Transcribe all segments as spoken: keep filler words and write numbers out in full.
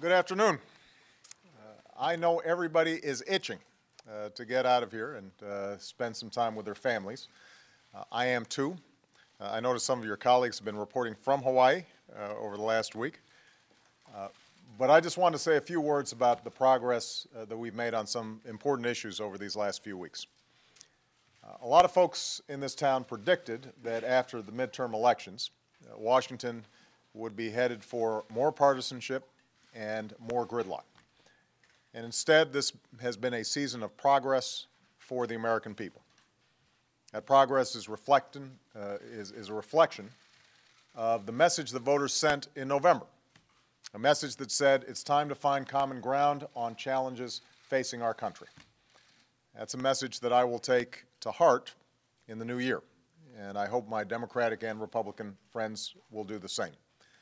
Good afternoon. Uh, I know everybody is itching uh, to get out of here and uh, spend some time with their families. Uh, I am too. Uh, I noticed some of your colleagues have been reporting from Hawaii uh, over the last week. Uh, but I just want to say a few words about the progress uh, that we've made on some important issues over these last few weeks. Uh, a lot of folks in this town predicted that after the midterm elections, uh, Washington would be headed for more partisanship and more gridlock. And instead, this has been a season of progress for the American people. That progress is, reflecting, uh, is, is a reflection of the message the voters sent in November, a message that said it's time to find common ground on challenges facing our country. That's a message that I will take to heart in the new year, and I hope my Democratic and Republican friends will do the same.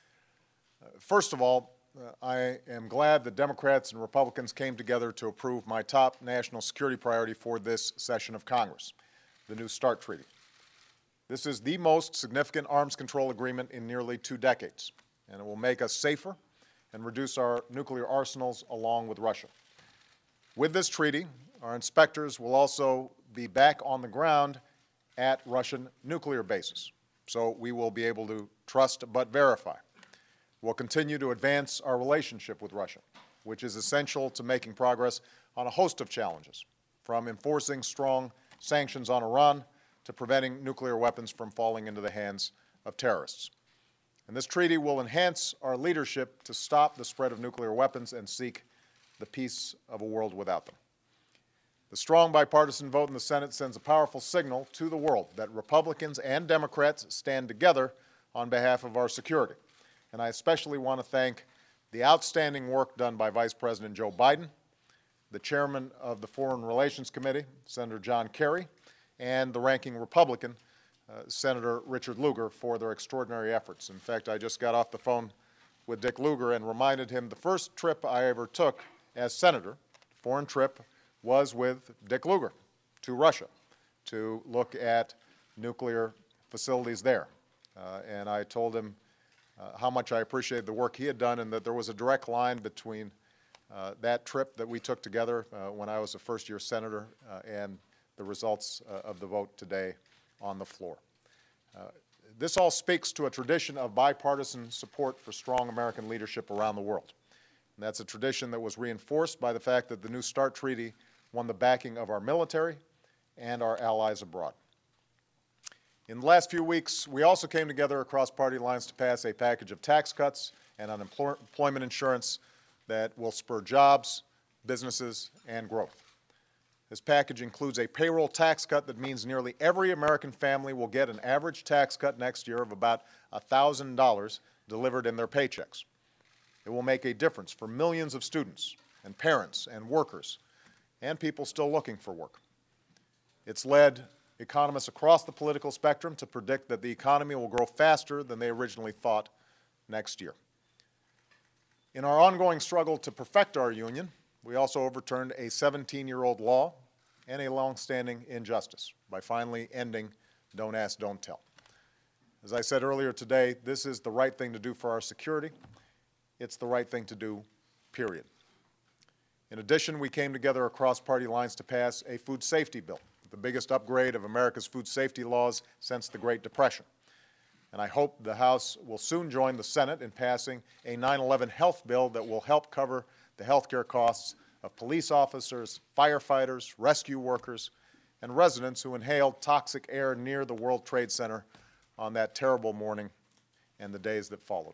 Uh, first of all, Uh, I am glad that Democrats and Republicans came together to approve my top national security priority for this session of Congress, the New START Treaty. This is the most significant arms control agreement in nearly two decades, and it will make us safer and reduce our nuclear arsenals along with Russia. With this treaty, our inspectors will also be back on the ground at Russian nuclear bases, so we will be able to trust but verify. We'll continue to advance our relationship with Russia, which is essential to making progress on a host of challenges, from enforcing strong sanctions on Iran to preventing nuclear weapons from falling into the hands of terrorists. And this treaty will enhance our leadership to stop the spread of nuclear weapons and seek the peace of a world without them. The strong bipartisan vote in the Senate sends a powerful signal to the world that Republicans and Democrats stand together on behalf of our security. And I especially want to thank the outstanding work done by Vice President Joe Biden, the chairman of the Foreign Relations Committee, Senator John Kerry, and the ranking Republican, uh, Senator Richard Lugar, for their extraordinary efforts. In fact, I just got off the phone with Dick Lugar and reminded him the first trip I ever took as senator, foreign trip, was with Dick Lugar to Russia to look at nuclear facilities there. Uh, and I told him Uh, how much I appreciated the work he had done, and that there was a direct line between uh, that trip that we took together uh, when I was a first-year senator uh, and the results uh, of the vote today on the floor. Uh, this all speaks to a tradition of bipartisan support for strong American leadership around the world. And that's a tradition that was reinforced by the fact that the New START Treaty won the backing of our military and our allies abroad. In the last few weeks, we also came together across party lines to pass a package of tax cuts and unemployment insurance that will spur jobs, businesses, and growth. This package includes a payroll tax cut that means nearly every American family will get an average tax cut next year of about one thousand dollars delivered in their paychecks. It will make a difference for millions of students and parents and workers and people still looking for work. It's led economists across the political spectrum to predict that the economy will grow faster than they originally thought next year. In our ongoing struggle to perfect our union, we also overturned a seventeen-year-old law and a long-standing injustice by finally ending Don't Ask, Don't Tell. As I said earlier today, this is the right thing to do for our security. It's the right thing to do, period. In addition, we came together across party lines to pass a food safety bill, the biggest upgrade of America's food safety laws since the Great Depression. And I hope the House will soon join the Senate in passing a nine eleven health bill that will help cover the health care costs of police officers, firefighters, rescue workers, and residents who inhaled toxic air near the World Trade Center on that terrible morning and the days that followed.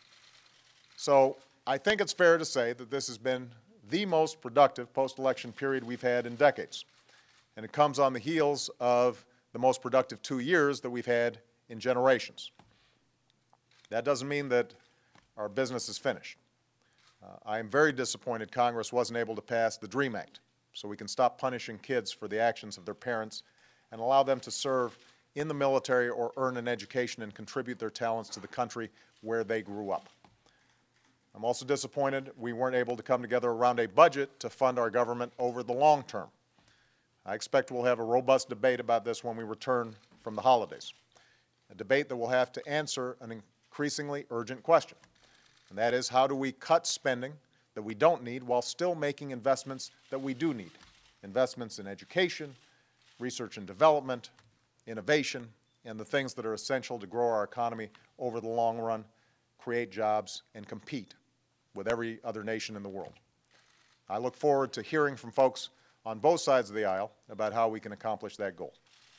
So I think it's fair to say that this has been the most productive post-election period we've had in decades. And it comes on the heels of the most productive two years that we've had in generations. That doesn't mean that our business is finished. Uh, I am very disappointed Congress wasn't able to pass the DREAM Act so we can stop punishing kids for the actions of their parents and allow them to serve in the military or earn an education and contribute their talents to the country where they grew up. I'm also disappointed we weren't able to come together around a budget to fund our government over the long term. I expect we'll have a robust debate about this when we return from the holidays, a debate that will have to answer an increasingly urgent question, and that is, how do we cut spending that we don't need while still making investments that we do need. Investments in education, research and development, innovation, and the things that are essential to grow our economy over the long run, create jobs, and compete with every other nation in the world. I look forward to hearing from folks on both sides of the aisle about how we can accomplish that goal.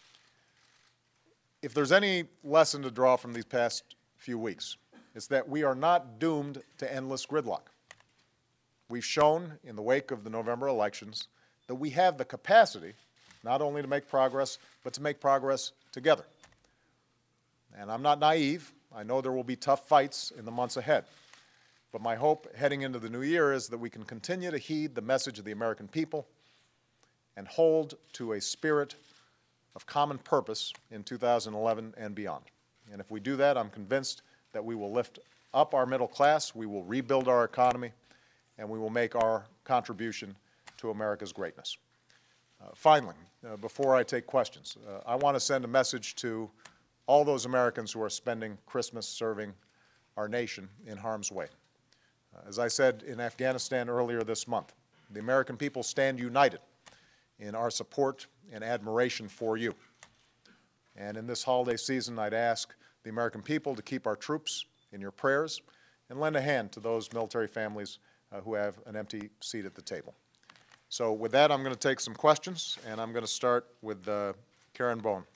If there's any lesson to draw from these past few weeks, it's that we are not doomed to endless gridlock. We've shown in the wake of the November elections that we have the capacity not only to make progress, but to make progress together. And I'm not naive. I know there will be tough fights in the months ahead. But my hope heading into the new year is that we can continue to heed the message of the American people and hold to a spirit of common purpose in two thousand eleven and beyond. And if we do that, I'm convinced that we will lift up our middle class, we will rebuild our economy, and we will make our contribution to America's greatness. Uh, finally, uh, before I take questions, uh, I want to send a message to all those Americans who are spending Christmas serving our nation in harm's way. Uh, as I said in Afghanistan earlier this month, the American people stand united in our support and admiration for you. And in this holiday season, I'd ask the American people to keep our troops in your prayers and lend a hand to those military families uh, who have an empty seat at the table. So with that, I'm going to take some questions, and I'm going to start with uh, Karen Bowen.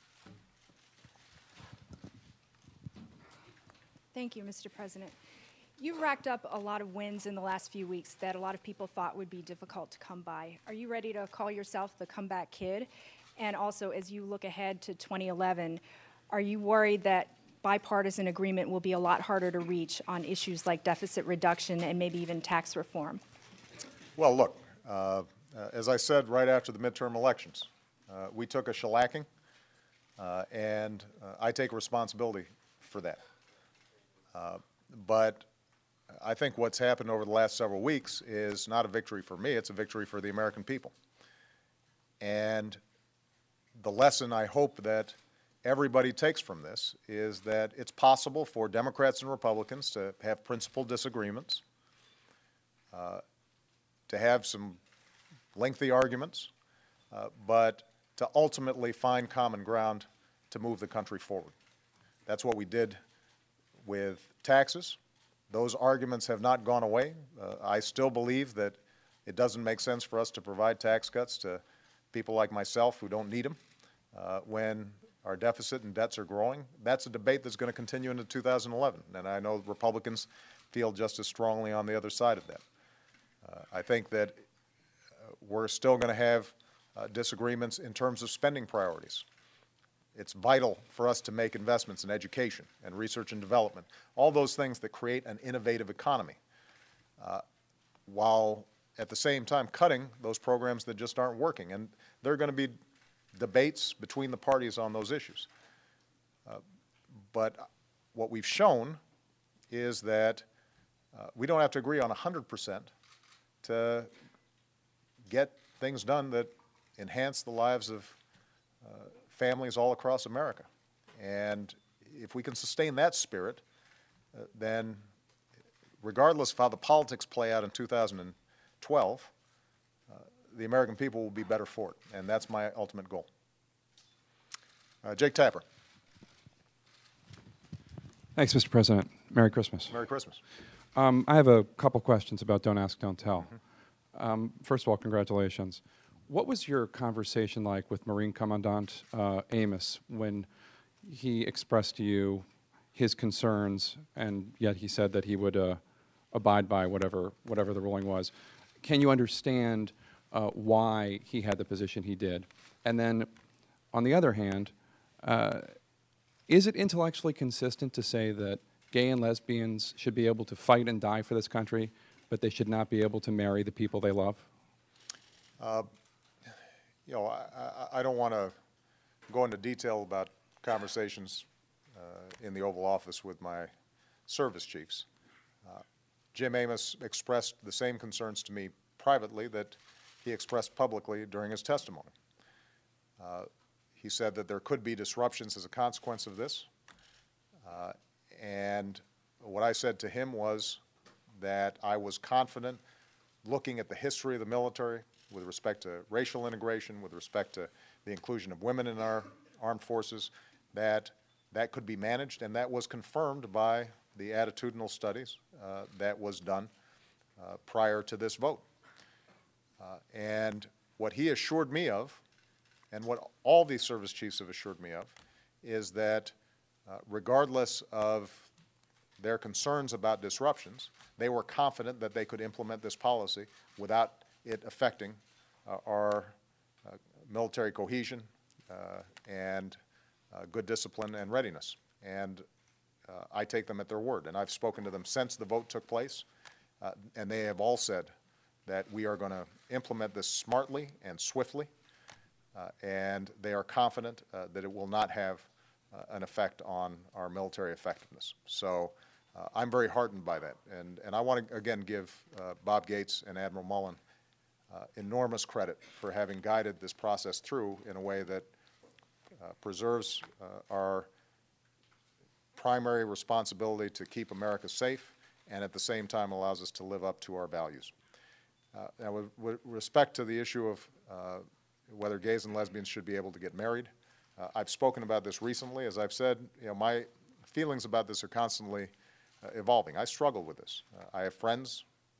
Thank you, Mister President. You've racked up a lot of wins in the last few weeks that a lot of people thought would be difficult to come by. Are you ready to call yourself the comeback kid? And also, as you look ahead to twenty eleven, are you worried that bipartisan agreement will be a lot harder to reach on issues like deficit reduction and maybe even tax reform? Well, look, uh, uh, as I said right after the midterm elections, uh, we took a shellacking, uh, and uh, I take responsibility for that. Uh, but I think what's happened over the last several weeks is not a victory for me, it's a victory for the American people. And the lesson I hope that everybody takes from this is that it's possible for Democrats and Republicans to have principled disagreements, uh, to have some lengthy arguments, uh, but to ultimately find common ground to move the country forward. That's what we did with taxes. Those arguments have not gone away. Uh, I still believe that it doesn't make sense for us to provide tax cuts to people like myself who don't need them uh, when our deficit and debts are growing. That's a debate that's going to continue into two thousand eleven, and I know Republicans feel just as strongly on the other side of that. Uh, I think that uh, we're still going to have uh, disagreements in terms of spending priorities. It's vital for us to make investments in education and research and development, all those things that create an innovative economy, uh, while at the same time cutting those programs that just aren't working. And there are going to be debates between the parties on those issues. Uh, but what we've shown is that uh, we don't have to agree on one hundred percent to get things done that enhance the lives of uh, families all across America. And if we can sustain that spirit, uh, then regardless of how the politics play out in two thousand twelve, uh, the American people will be better for it. And that's my ultimate goal. Uh, Jake Tapper. Thanks, Mister President. Merry Christmas. Merry Christmas. Um, I have a couple questions about Don't Ask, Don't Tell. Mm-hmm. um, first of all, congratulations. What was your conversation like with Marine Commandant uh, Amos when he expressed to you his concerns, and yet he said that he would uh, abide by whatever whatever the ruling was? Can you understand uh, why he had the position he did? And then, on the other hand, uh, is it intellectually consistent to say that gay and lesbians should be able to fight and die for this country, but they should not be able to marry the people they love? Uh, you know, I, I, I don't want to go into detail about conversations uh, in the Oval Office with my service chiefs. Uh, Jim Amos expressed the same concerns to me privately that he expressed publicly during his testimony. Uh, he said that there could be disruptions as a consequence of this. Uh, and what I said to him was that I was confident, looking at the history of the military with respect to racial integration, with respect to the inclusion of women in our armed forces, that that could be managed, and that was confirmed by the attitudinal studies uh, that was done uh, prior to this vote. Uh, and what he assured me of, and what all these service chiefs have assured me of, is that uh, regardless of their concerns about disruptions, they were confident that they could implement this policy without it affecting uh, our uh, military cohesion uh, and uh, good discipline and readiness. And uh, I take them at their word. And I've spoken to them since the vote took place, uh, and they have all said that we are going to implement this smartly and swiftly, uh, and they are confident uh, that it will not have uh, an effect on our military effectiveness. So uh, I'm very heartened by that. And, and I want to, again, give uh, Bob Gates and Admiral Mullen uh, enormous credit for having guided this process through in a way that uh, preserves uh, our primary responsibility to keep America safe and at the same time allows us to live up to our values. Uh, now, with, with respect to the issue of uh, whether gays and lesbians should be able to get married, uh, I've spoken about this recently. As I've said, you know, my feelings about this are constantly uh, evolving. I struggle with this. Uh, I have friends,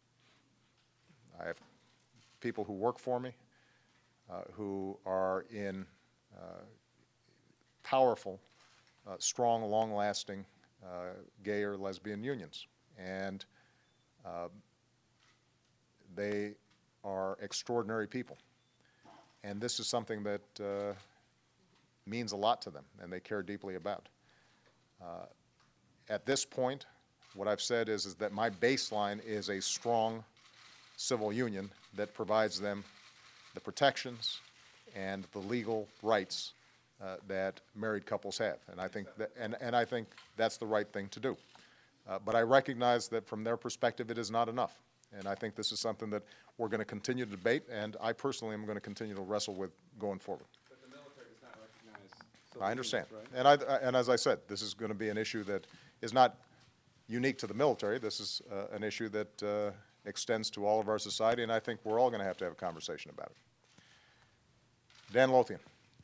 I have people who work for me uh, who are in uh, powerful, uh, strong, long-lasting uh, gay or lesbian unions. And uh, they are extraordinary people. And this is something that uh, means a lot to them and they care deeply about. Uh, at this point, what I've said is, is that my baseline is a strong civil union that provides them the protections and the legal rights uh, that married couples have. And I think that, and, and I think that's the right thing to do. Uh, but I recognize that from their perspective, it is not enough. And I think this is something that we're going to continue to debate, and I personally am going to continue to wrestle with going forward. But the military does not recognize civil I understand. unions, And, I, and as I said, this is going to be an issue that is not unique to the military. This is uh, an issue that uh, extends to all of our society, and I think we're all going to have to have a conversation about it. Dan Lothian.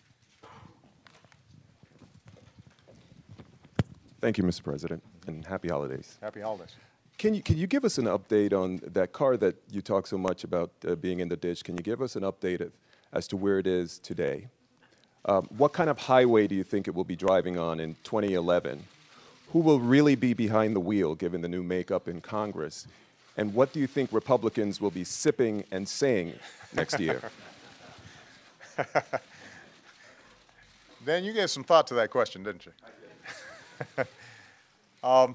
Thank you, Mister President, and happy holidays. Happy holidays. Can you, can you give us an update on that car that you talk so much about uh, being in the ditch? Can you give us an update of, as to where it is today? Um, what kind of highway do you think it will be driving on in twenty eleven? Who will really be behind the wheel, given the new makeup in Congress? And what do you think Republicans will be sipping and saying next year? Dan, you gave some thought to that question, didn't you? I did. um,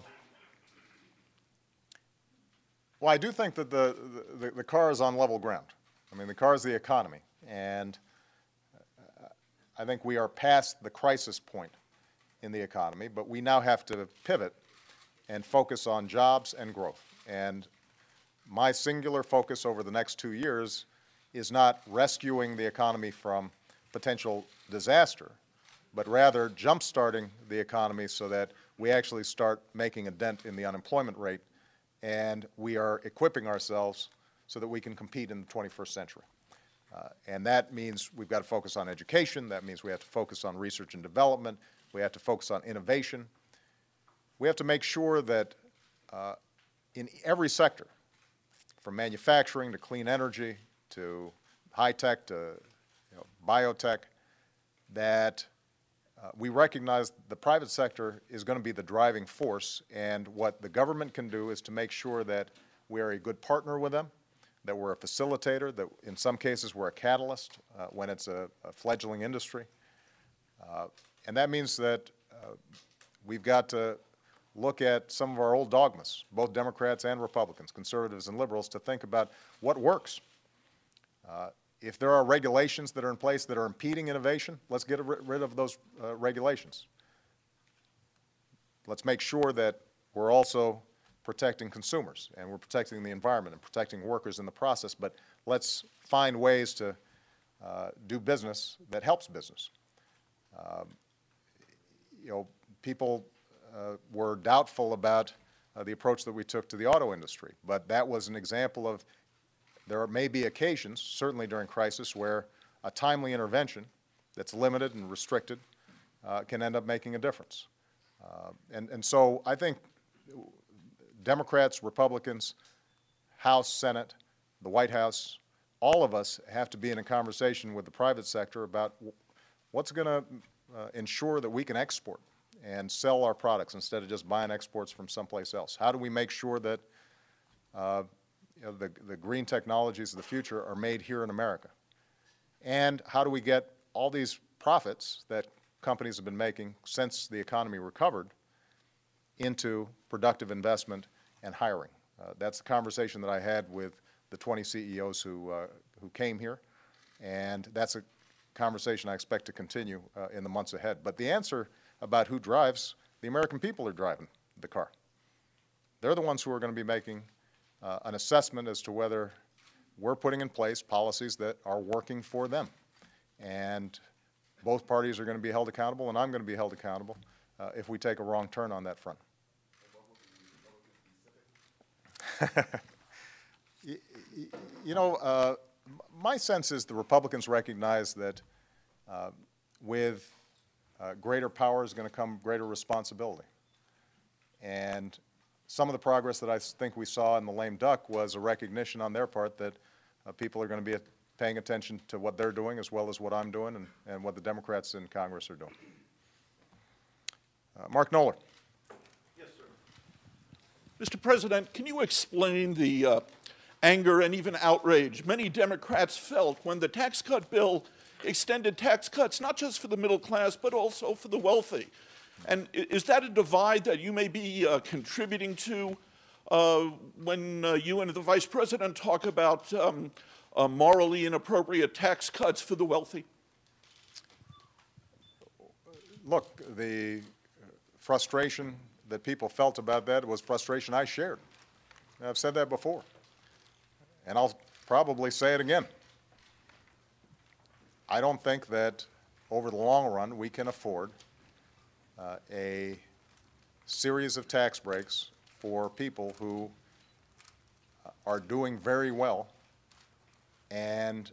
well, I do think that the, the, the car is on level ground. I mean, the car is the economy. And uh, I think we are past the crisis point in the economy, but we now have to pivot and focus on jobs and growth. And my singular focus over the next two years is not rescuing the economy from potential disaster, but rather jump-starting the economy so that we actually start making a dent in the unemployment rate and we are equipping ourselves so that we can compete in the twenty-first century. Uh, and that means we've got to focus on education. That means we have to focus on research and development. We have to focus on innovation. We have to make sure that uh, in every sector, from manufacturing to clean energy to high-tech to you know, biotech, that uh, we recognize the private sector is going to be the driving force, and what the government can do is to make sure that we are a good partner with them, that we're a facilitator, that in some cases we're a catalyst uh, when it's a, a fledgling industry. Uh, and that means that uh, we've got to look at some of our old dogmas, both Democrats and Republicans, conservatives and liberals, to think about what works. Uh, if there are regulations that are in place that are impeding innovation, let's get rid of those uh, regulations. Let's make sure that we're also protecting consumers and we're protecting the environment and protecting workers in the process, but let's find ways to uh, do business that helps business. Uh, you know, people uh, were doubtful about uh, the approach that we took to the auto industry. But that was an example of, there may be occasions, certainly during crisis, where a timely intervention that's limited and restricted uh, can end up making a difference. Uh, and, and so I think Democrats, Republicans, House, Senate, the White House, all of us have to be in a conversation with the private sector about what's going to uh, ensure that we can export and sell our products instead of just buying exports from someplace else. How do we make sure that uh, you know, the, the green technologies of the future are made here in America? And how do we get all these profits that companies have been making since the economy recovered into productive investment and hiring? Uh, that's the conversation that I had with the twenty C E Os who, uh, who came here, and that's a conversation I expect to continue uh, in the months ahead. But the answer about who drives, the American people are driving the car. They're the ones who are going to be making uh, an assessment as to whether we're putting in place policies that are working for them. And both parties are going to be held accountable, and I'm going to be held accountable uh, if we take a wrong turn on that front. you, you know, uh, my sense is the Republicans recognize that uh, with uh, greater power is going to come greater responsibility. And some of the progress that I think we saw in the lame duck was a recognition on their part that uh, people are going to be paying attention to what they're doing as well as what I'm doing and, and what the Democrats in Congress are doing. Uh, Mark Knoller. Yes, sir. Mister President, can you explain the uh, anger and even outrage many Democrats felt when the tax cut bill extended tax cuts not just for the middle class but also for the wealthy? And is that a divide that you may be uh, contributing to uh, when uh, you and the Vice President talk about um, uh, morally inappropriate tax cuts for the wealthy? Look, the frustration that people felt about that was frustration I shared. I've said that before, and I'll probably say it again. I don't think that over the long run we can afford uh, a series of tax breaks for people who are doing very well and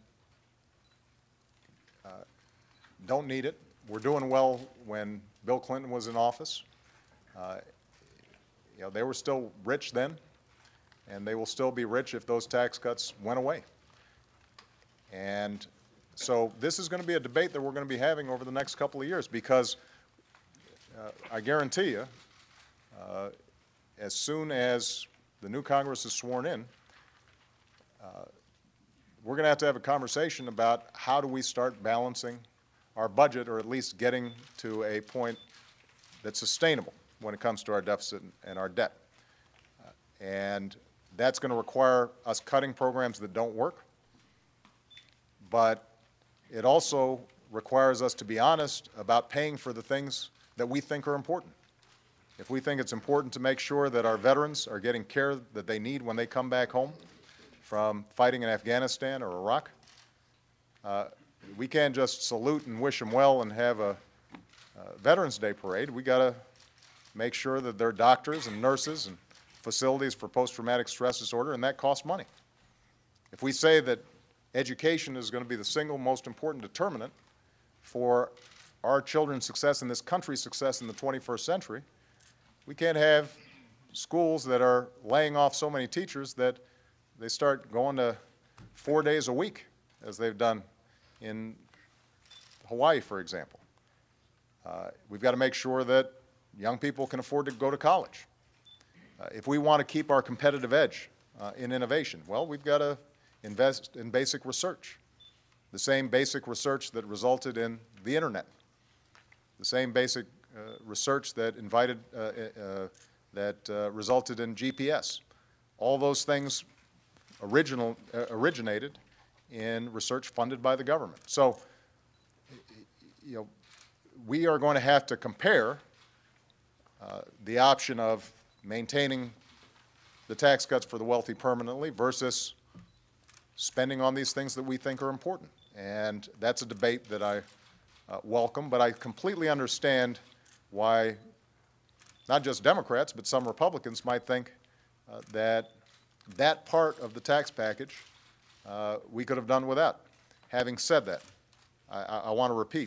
uh, don't need it. We're doing well when Bill Clinton was in office. Uh, you know, they were still rich then, and they will still be rich if those tax cuts went away. And so this is going to be a debate that we're going to be having over the next couple of years because uh, I guarantee you, uh, as soon as the new Congress is sworn in, uh, we're going to have to have a conversation about how do we start balancing our budget, or at least getting to a point that's sustainable when it comes to our deficit and our debt. Uh, and that's going to require us cutting programs that don't work, but it also requires us to be honest about paying for the things that we think are important. If we think it's important to make sure that our veterans are getting care that they need when they come back home from fighting in Afghanistan or Iraq, uh, we can't just salute and wish them well and have a uh, Veterans Day parade. We got to make sure that there are doctors and nurses and facilities for post-traumatic stress disorder, and that costs money. If we say that education is going to be the single most important determinant for our children's success and this country's success in the twenty-first century, we can't have schools that are laying off so many teachers that they start going to four days a week, as they've done in Hawaii, for example. Uh, we've got to make sure that young people can afford to go to college. Uh, if we want to keep our competitive edge uh, in innovation, well, we've got to invest in basic research, the same basic research that resulted in the internet, the same basic uh, research that invited, uh, uh, that uh, resulted in G P S. All those things original, uh, originated in research funded by the government. So, you know, we are going to have to compare uh, the option of maintaining the tax cuts for the wealthy permanently versus spending on these things that we think are important. And that's a debate that I uh, welcome, but I completely understand why not just Democrats, but some Republicans might think uh, that that part of the tax package uh, we could have done without. Having said that, I, I, I want to repeat,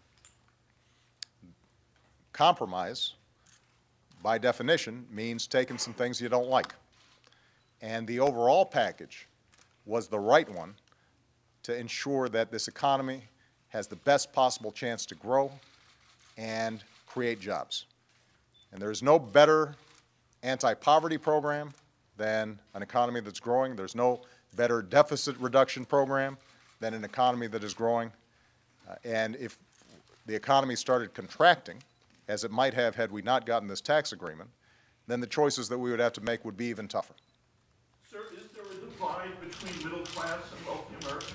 compromise, by definition, means taking some things you don't like. And the overall package was the right one to ensure that this economy has the best possible chance to grow and create jobs. And there's no better anti-poverty program than an economy that's growing. There's no better deficit reduction program than an economy that is growing. Uh, and if the economy started contracting, as it might have had we not gotten this tax agreement, then the choices that we would have to make would be even tougher. Sir, is there a divide between middle class and wealthy Americans?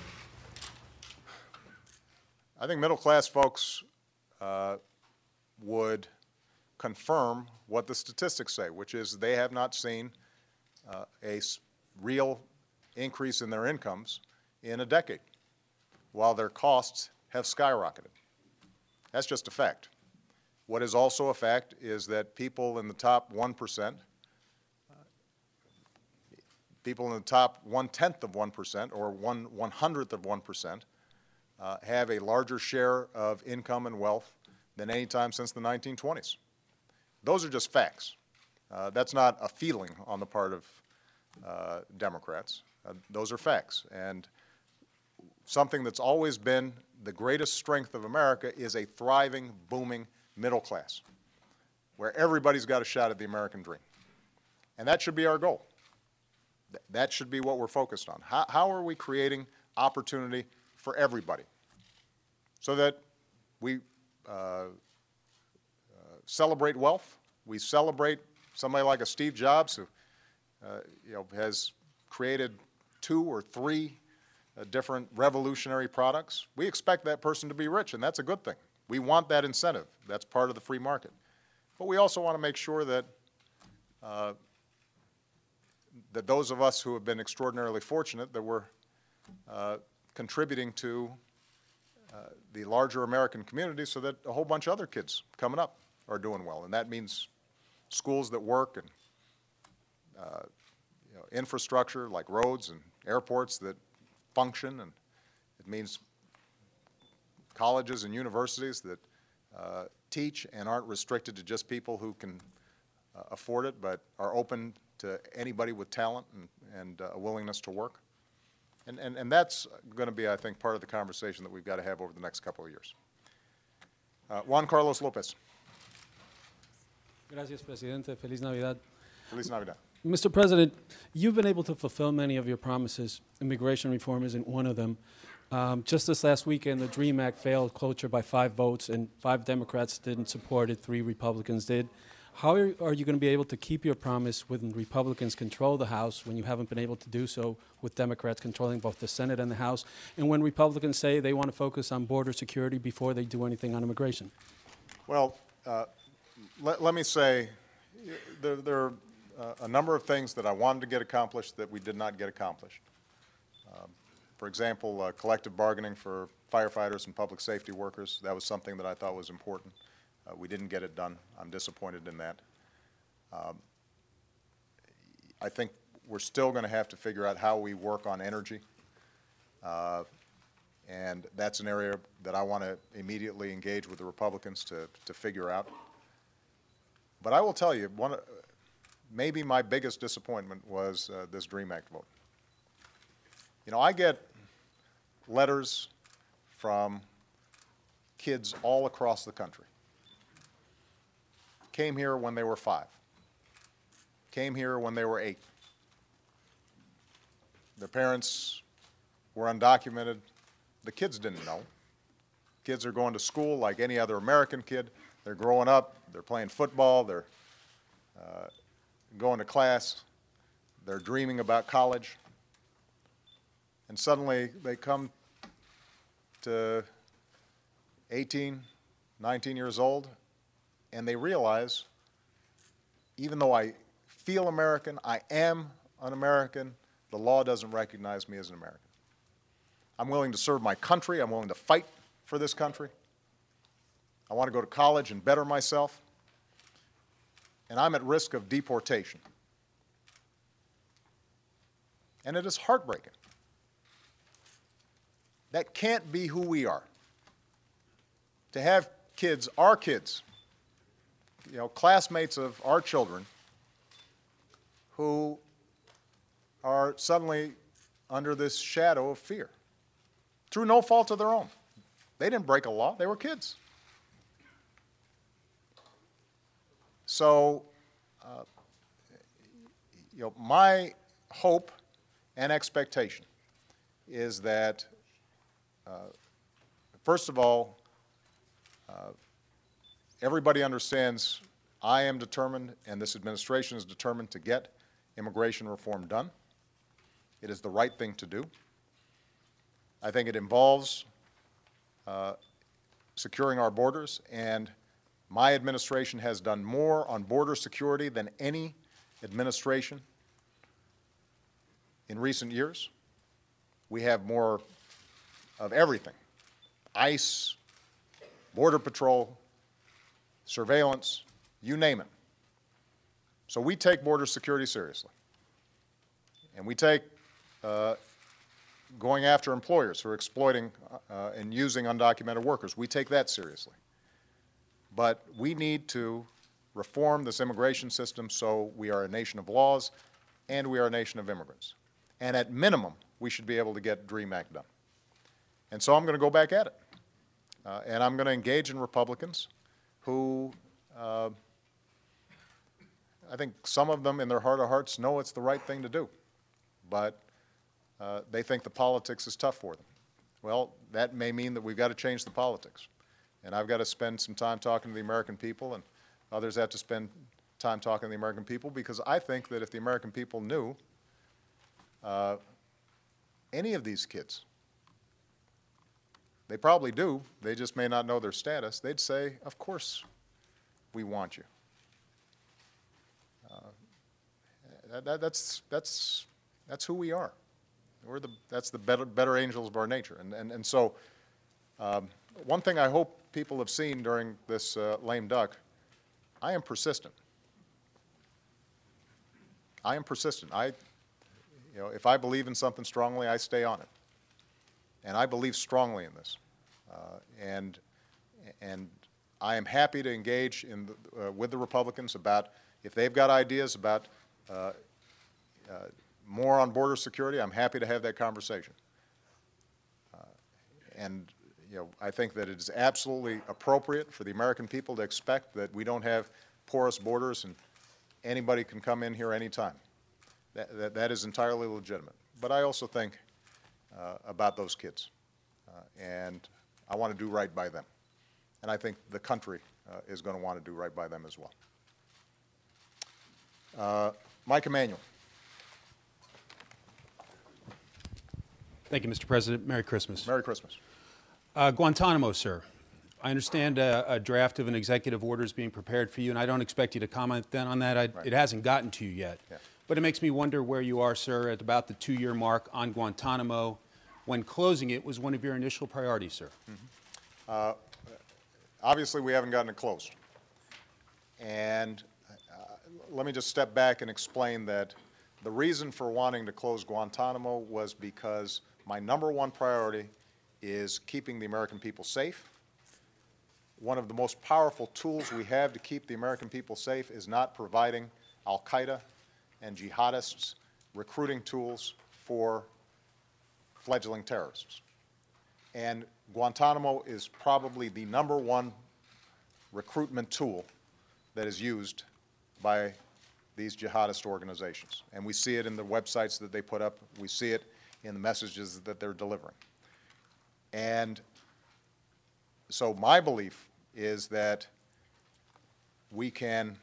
I think middle-class folks uh, would confirm what the statistics say, which is they have not seen uh, a s- real increase in their incomes in a decade, while their costs have skyrocketed. That's just a fact. What is also a fact is that people in the top one percent, uh, people in the top one-tenth of one percent or one one-hundredth of one percent uh, have a larger share of income and wealth than any time since the nineteen twenties. Those are just facts. Uh, that's not a feeling on the part of uh, Democrats. Uh, those are facts. And something that's always been the greatest strength of America is a thriving, booming middle class, where everybody's got a shot at the American dream. And that should be our goal. Th- that should be what we're focused on. How, how are we creating opportunity for everybody so that we uh, uh, celebrate wealth, we celebrate somebody like a Steve Jobs who uh, you know, has created two or three uh, different revolutionary products. We expect that person to be rich, and that's a good thing. We want that incentive. That's part of the free market. But we also want to make sure that uh, that those of us who have been extraordinarily fortunate that we're uh, contributing to uh, the larger American community so that a whole bunch of other kids coming up are doing well. And that means schools that work and uh, you know, infrastructure like roads and airports that function, and it means colleges and universities that uh, teach and aren't restricted to just people who can uh, afford it, but are open to anybody with talent and, and uh, a willingness to work. And, and, and that's going to be, I think, part of the conversation that we've got to have over the next couple of years. Uh, Juan Carlos Lopez. Gracias, Presidente. Feliz Navidad. Feliz Navidad. Mister President, you've been able to fulfill many of your promises. Immigration reform isn't one of them. Um, just this last weekend, the DREAM Act failed cloture by five votes, and five Democrats didn't support it, three Republicans did. How are, are you going to be able to keep your promise when Republicans control the House when you haven't been able to do so with Democrats controlling both the Senate and the House, and when Republicans say they want to focus on border security before they do anything on immigration? Well, uh, let, let me say there, there are uh, a number of things that I wanted to get accomplished that we did not get accomplished. Um, for example, uh, collective bargaining for firefighters and public safety workers, that was something that I thought was important. Uh, we didn't get it done. I'm disappointed in that. Um, I think we're still going to have to figure out how we work on energy. Uh, and that's an area that I want to immediately engage with the Republicans to, to figure out. But I will tell you, one, uh, maybe my biggest disappointment was uh, this DREAM Act vote. You know, I get letters from kids all across the country. Came here when they were five. Came here when they were eight. Their parents were undocumented. The kids didn't know. Kids are going to school like any other American kid. They're growing up. They're playing football. They're uh, going to class. They're dreaming about college. And suddenly they come to eighteen, nineteen years old, and they realize, even though I feel American, I am an American, the law doesn't recognize me as an American. I'm willing to serve my country. I'm willing to fight for this country. I want to go to college and better myself. and I'm at risk of deportation. And it is heartbreaking. That can't be who we are. To have kids, our kids, you know, classmates of our children, who are suddenly under this shadow of fear through no fault of their own. They didn't break a law, they were kids. So, uh, you know, my hope and expectation is that, uh, first of all, uh, everybody understands I am determined, and this administration is determined to get immigration reform done. It is the right thing to do. I think it involves uh, securing our borders, and my administration has done more on border security than any administration in recent years. We have more of everything: ICE, Border Patrol, surveillance, you name it. So we take border security seriously. And we take uh, going after employers who are exploiting uh, and using undocumented workers. We take that seriously. But we need to reform this immigration system so we are a nation of laws and we are a nation of immigrants. And at minimum, we should be able to get DREAM Act done. And so I'm going to go back at it. Uh, and I'm going to engage in Republicans who, uh, I think some of them in their heart of hearts know it's the right thing to do, but uh, they think the politics is tough for them. Well, that may mean that we've got to change the politics. And I've got to spend some time talking to the American people, and others have to spend time talking to the American people, because I think that if the American people knew uh, any of these kids, they probably do, they just may not know their status, they'd say, of course we want you. Uh, that, that, that's, that's, that's who we are. We're the, that's the better, better angels of our nature. And, and, and so um, one thing I hope people have seen during this uh, lame duck, I am persistent. I am persistent. I, you know, if I believe in something strongly, I stay on it. And I believe strongly in this. Uh, and, and I am happy to engage in the, uh, with the Republicans about, if they've got ideas about uh, uh, more on border security, I'm happy to have that conversation. Uh, and you know, I think that it is absolutely appropriate for the American people to expect that we don't have porous borders and anybody can come in here anytime. That, that, that is entirely legitimate. But I also think uh, about those kids, uh, and I want to do right by them. And I think the country uh, is going to want to do right by them as well. Uh, Mike Emanuel. Thank you, Mister President. Merry Christmas. Merry Christmas. Uh, Guantanamo, sir. I understand a, a draft of an executive order is being prepared for you, and I don't expect you to comment then on that. I, Right. It hasn't gotten to you yet. Yeah. But it makes me wonder where you are, sir, at about the two-year mark on Guantanamo, when closing it was one of your initial priorities, sir. Mm-hmm. uh, obviously, we haven't gotten it closed. And uh, let me just step back and explain that the reason for wanting to close Guantanamo was because my number one priority is keeping the American people safe. One of the most powerful tools we have to keep the American people safe is not providing al-Qaeda and jihadists recruiting tools for fledgling terrorists. And Guantanamo is probably the number one recruitment tool that is used by these jihadist organizations. And we see it in the websites that they put up. We see it in the messages that they're delivering. And so my belief is that we can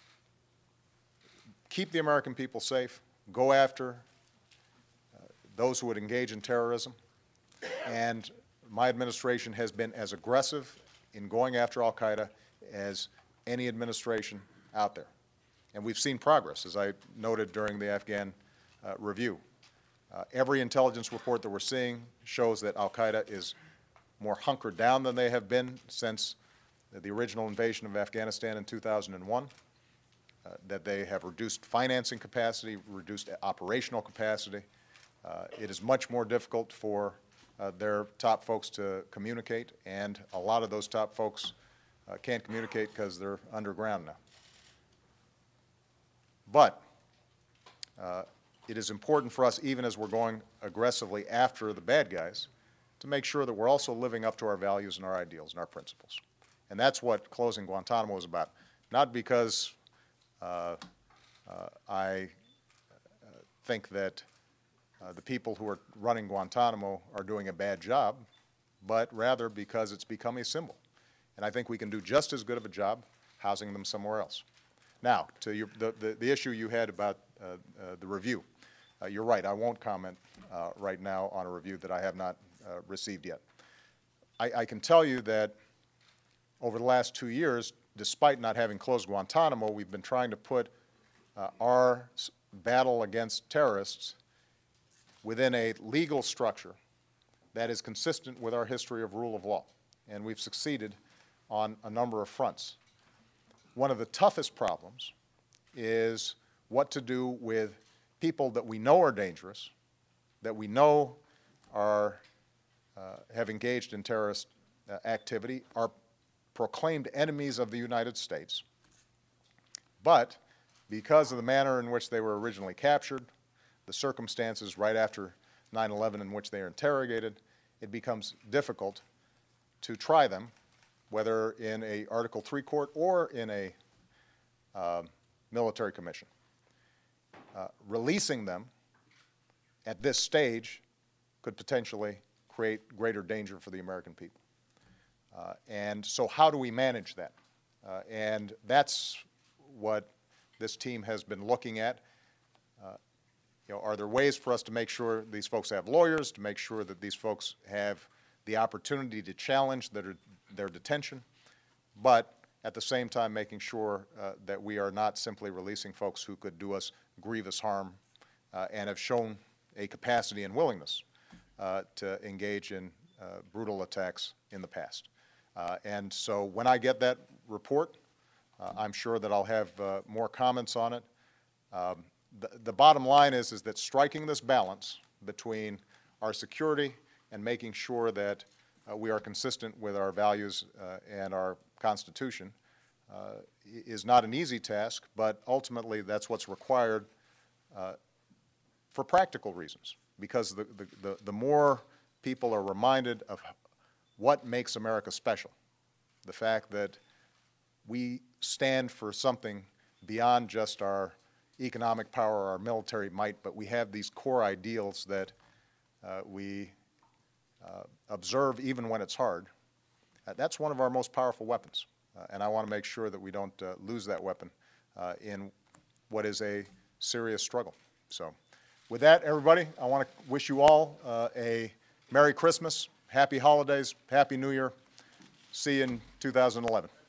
keep the American people safe, go after uh, those who would engage in terrorism, and my administration has been as aggressive in going after al-Qaeda as any administration out there. And we've seen progress, as I noted during the Afghan uh, review. Uh, every intelligence report that we're seeing shows that al-Qaeda is more hunkered down than they have been since the original invasion of Afghanistan in two thousand one. uh, that they have reduced financing capacity, reduced operational capacity. Uh, it is much more difficult for uh, their top folks to communicate, and a lot of those top folks uh, can't communicate because they're underground now. But uh, it is important for us, even as we're going aggressively after the bad guys, to make sure that we're also living up to our values and our ideals and our principles. And that's what closing Guantanamo is about. Not because uh, uh, I uh, think that uh, the people who are running Guantanamo are doing a bad job, but rather because it's become a symbol. And I think we can do just as good of a job housing them somewhere else. Now, to your, the, the, the issue you had about uh, uh, the review, uh, you're right, I won't comment uh, right now on a review that I have not uh, received yet. I, I can tell you that over the last two years, despite not having closed Guantanamo, we've been trying to put uh, our battle against terrorists within a legal structure that is consistent with our history of rule of law. And we've succeeded on a number of fronts. One of the toughest problems is what to do with people that we know are dangerous, that we know are, uh, have engaged in terrorist uh, activity, are proclaimed enemies of the United States, but because of the manner in which they were originally captured, the circumstances right after nine eleven in which they are interrogated, it becomes difficult to try them, whether in a Article three court or in a uh, military commission. Uh, releasing them at this stage could potentially create greater danger for the American people. Uh, and so how do we manage that? Uh, and that's what this team has been looking at. Uh, you know, are there ways for us to make sure these folks have lawyers, to make sure that these folks have the opportunity to challenge their, their detention, but at the same time making sure uh, that we are not simply releasing folks who could do us grievous harm uh, and have shown a capacity and willingness uh, to engage in uh, brutal attacks in the past. Uh, and so when I get that report, uh, I'm sure that I'll have uh, more comments on it. Um, the, the bottom line is, is that striking this balance between our security and making sure that uh, we are consistent with our values uh, and our Constitution uh, is not an easy task, but ultimately that's what's required uh, for practical reasons, because the, the, the, the more people are reminded of what makes America special, the fact that we stand for something beyond just our economic power or our military might, but we have these core ideals that uh, we uh, observe even when it's hard. Uh, that's one of our most powerful weapons, uh, and I want to make sure that we don't uh, lose that weapon uh, in what is a serious struggle. So with that, everybody, I want to wish you all uh, a Merry Christmas, Happy Holidays, Happy New Year. See you in two thousand eleven.